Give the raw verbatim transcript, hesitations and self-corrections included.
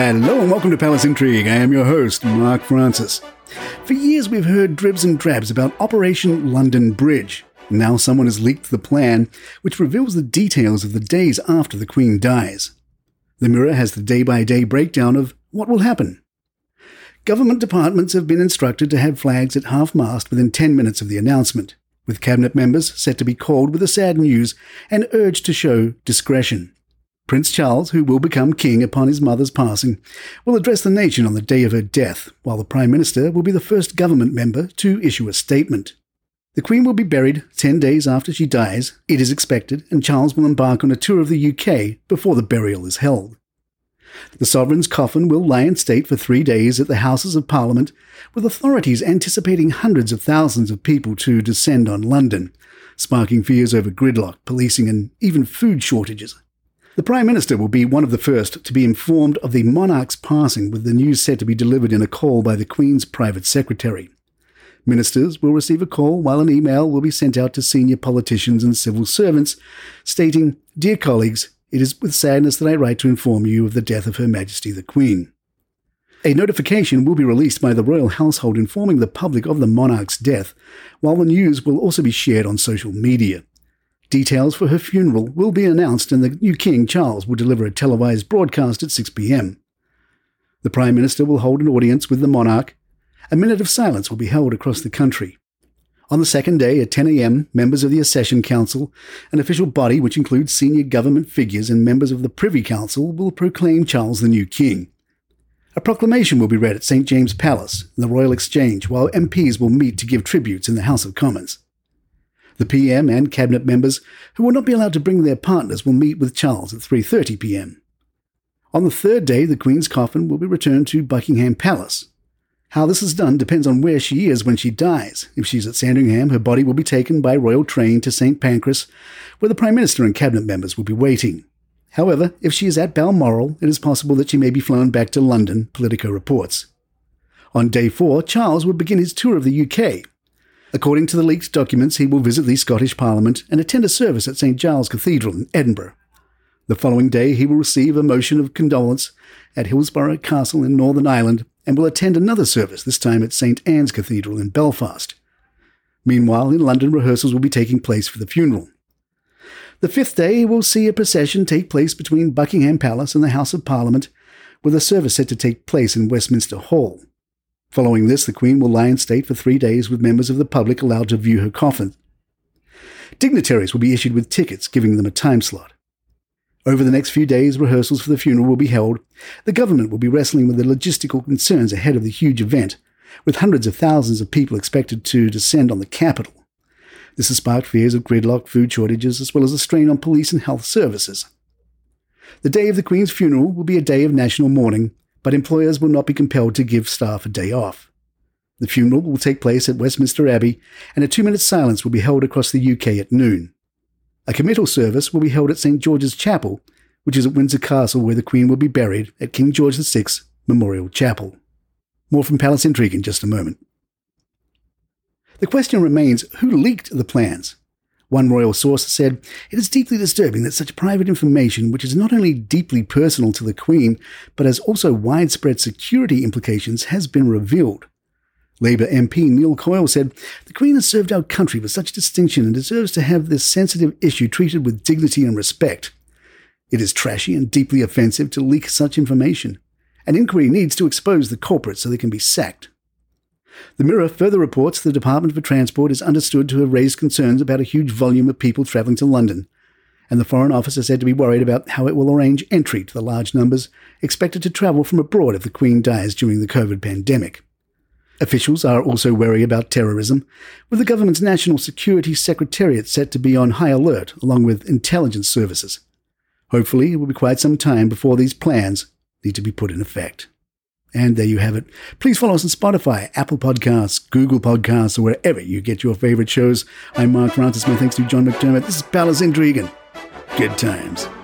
Hello and welcome to Palace Intrigue. I am your host, Mark Francis. For years we've heard dribs and drabs about Operation London Bridge. Now someone has leaked the plan, which reveals the details of the days after the Queen dies. The Mirror has the day-by-day breakdown of what will happen. Government departments have been instructed to have flags at half-mast within ten minutes of the announcement, with cabinet members set to be called with the sad news and urged to show discretion. Prince Charles, who will become king upon his mother's passing, will address the nation on the day of her death, while the Prime Minister will be the first government member to issue a statement. The Queen will be buried ten days after she dies, it is expected, and Charles will embark on a tour of the U K before the burial is held. The sovereign's coffin will lie in state for three days at the Houses of Parliament, with authorities anticipating hundreds of thousands of people to descend on London, sparking fears over gridlock, policing and even food shortages. The Prime Minister will be one of the first to be informed of the monarch's passing, with the news said to be delivered in a call by the Queen's private secretary. Ministers will receive a call, while an email will be sent out to senior politicians and civil servants stating, "Dear colleagues, it is with sadness that I write to inform you of the death of Her Majesty the Queen." A notification will be released by the royal household informing the public of the monarch's death, while the news will also be shared on social media. Details for her funeral will be announced, and the new King Charles will deliver a televised broadcast at six p.m. The Prime Minister will hold an audience with the monarch. A minute of silence will be held across the country. On the second day at ten a.m, members of the Accession Council, an official body which includes senior government figures and members of the Privy Council, will proclaim Charles the new king. A proclamation will be read at Saint James's Palace in the Royal Exchange, while M Ps will meet to give tributes in the House of Commons. The P M and cabinet members who will not be allowed to bring their partners will meet with Charles at three thirty p.m. On the third day, the Queen's coffin will be returned to Buckingham Palace. How this is done depends on where she is when she dies. If she's at Sandringham, her body will be taken by royal train to Saint Pancras, where the Prime Minister and cabinet members will be waiting. However, if she is at Balmoral, it is possible that she may be flown back to London, Politico reports. On day four, Charles will begin his tour of the U K. According to the leaked documents, he will visit the Scottish Parliament and attend a service at Saint Giles Cathedral in Edinburgh. The following day, he will receive a motion of condolence at Hillsborough Castle in Northern Ireland and will attend another service, this time at Saint Anne's Cathedral in Belfast. Meanwhile, in London, rehearsals will be taking place for the funeral. The fifth day will see a procession take place between Buckingham Palace and the House of Parliament, with a service set to take place in Westminster Hall. Following this, the Queen will lie in state for three days with members of the public allowed to view her coffin. Dignitaries will be issued with tickets, giving them a time slot. Over the next few days, rehearsals for the funeral will be held. The government will be wrestling with the logistical concerns ahead of the huge event, with hundreds of thousands of people expected to descend on the capital. This has sparked fears of gridlock, food shortages, as well as a strain on police and health services. The day of the Queen's funeral will be a day of national mourning, but employers will not be compelled to give staff a day off. The funeral will take place at Westminster Abbey, and a two-minute silence will be held across the U K at noon. A committal service will be held at Saint George's Chapel, which is at Windsor Castle, where the Queen will be buried at King George the Sixth Memorial Chapel. More from Palace Intrigue in just a moment. The question remains, who leaked the plans? One royal source said, "It is deeply disturbing that such private information, which is not only deeply personal to the Queen, but has also widespread security implications, has been revealed." Labour M P Neil Coyle said, "The Queen has served our country with such distinction and deserves to have this sensitive issue treated with dignity and respect. It is trashy and deeply offensive to leak such information. An inquiry needs to expose the culprits so they can be sacked." The Mirror further reports the Department for Transport is understood to have raised concerns about a huge volume of people travelling to London, and the Foreign Office is said to be worried about how it will arrange entry to the large numbers expected to travel from abroad if the Queen dies during the COVID pandemic. Officials are also wary about terrorism, with the government's National Security Secretariat set to be on high alert, along with intelligence services. Hopefully, it will be quite some time before these plans need to be put in effect. And there you have it. Please follow us on Spotify, Apple Podcasts, Google Podcasts, or wherever you get your favorite shows. I'm Mark Francis. My thanks to John McDermott. This is Palace Intrigue. Good times.